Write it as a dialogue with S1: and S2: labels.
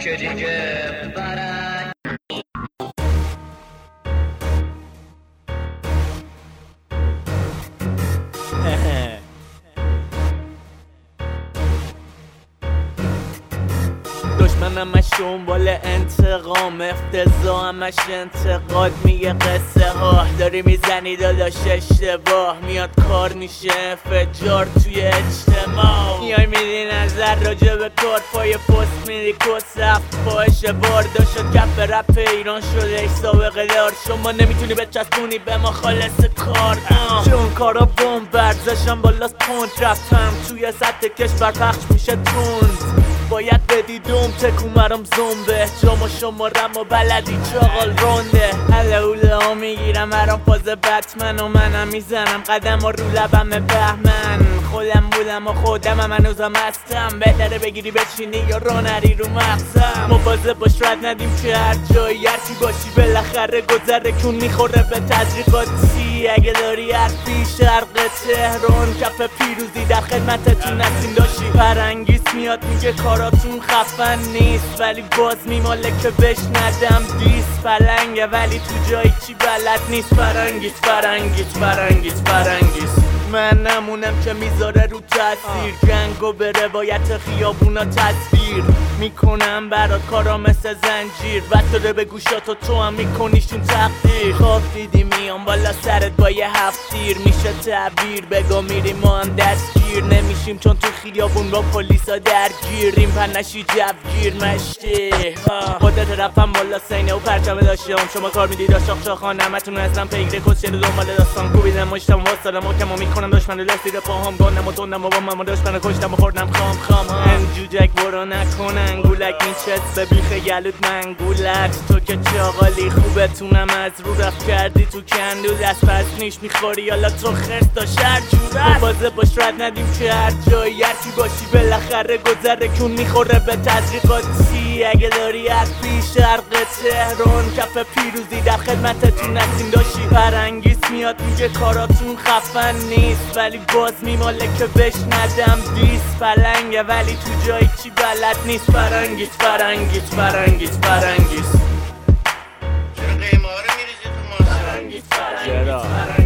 S1: که دیگه برنگ
S2: دشمنم همش دنبال انتقام، افتضاح همش انتقاد میگه قصه ها داری میزنی داداش اشتباه، میاد کار میشه انفجار توی اجتماع. میای میدی نظر راجع به کار، پای پست میری کس هفت پاهش باردار شد، کف رپ ایران شده سابقه دار. شما نمیتونی بچسبونی به ما خالص کار، چون کارا بوم برزشم بالاست پوند، رفتم توی سطح کشور پخش میشه توند. باید بدی دوم تکون برام زنبه، جام و شمارم و بلدی چاقال رونده. هله اوله ها میگیرم برام فاز بتمن و منم میزنم قدم ها رو لبم بهمن. خودم بودم و خودم هنوزم هستم، بهتره بگیری بچینی یا رو نری رو مغزم. مواظب باش رد ندیم که هر جایی هرچی باشی بالاخره گذره کون میخوره به تدریقاتی. اگه داری حرفی شرق تهران کف پیروزی در خدمتتون هستیم داشی. فرنگیس میاد میگه کاراتون خفن نیست ولی باز میماله که بش ندم دیس. پلنگه ولی تو جایی چی بلد نیست. فرنگیس فرنگیس فرنگیس فرنگیس من نمونم که میذاره رو تاثیر، جنگو به روایت خیابونا تصویر میکنم برات کارا مثل زنجیر، وقت داره به گوشاتو تو هم میکنیشون تقدیر. خواب دیدی میام بالا سرت با یه هفتیر، میشه تعبیر بگو میریم ما هم دستگیر نمیشیم چون تو خیابون با پلیسا درگیریم. پنشی جوگیر مشتی خودت رفتم بالا سینه و پرچم داشتم، شما کار میدید شاخ شاخان همتون اصلا پیگره کسچه دنبال داستان کوبیدم مشتم واسدم و کما میکنم دشمن لسید پاهم گانم و تندم و با من دشمن کشتم و خوردم خام جوجک برو نکن انگولک میچست به بیخ گلوت منگولت. تو که چاقالی خوبتونم از رو رفت کردی تو کندو دست پس نیش میخوری حالا تو خرس تا شهر جورت. مواظب باش رد ندیم که هر جایی هرچی باشی بالاخره گذره کون میخوره به تدریقاتی. اگه داری حرفی شرق تهران کف پیروزی در خدمتتون هستیم داشی. فرنگیس میاد میگه کاراتون خفن نیست ولی باز میماله که بش ندم دیس. پلنگه ولی تو جایی چی بلد نیست. فرنگیس فرنگیس فرنگیس فرنگیس
S1: چرا قیمه ها رو میریزی تو ماسه؟
S2: فرنگیس فرنگیس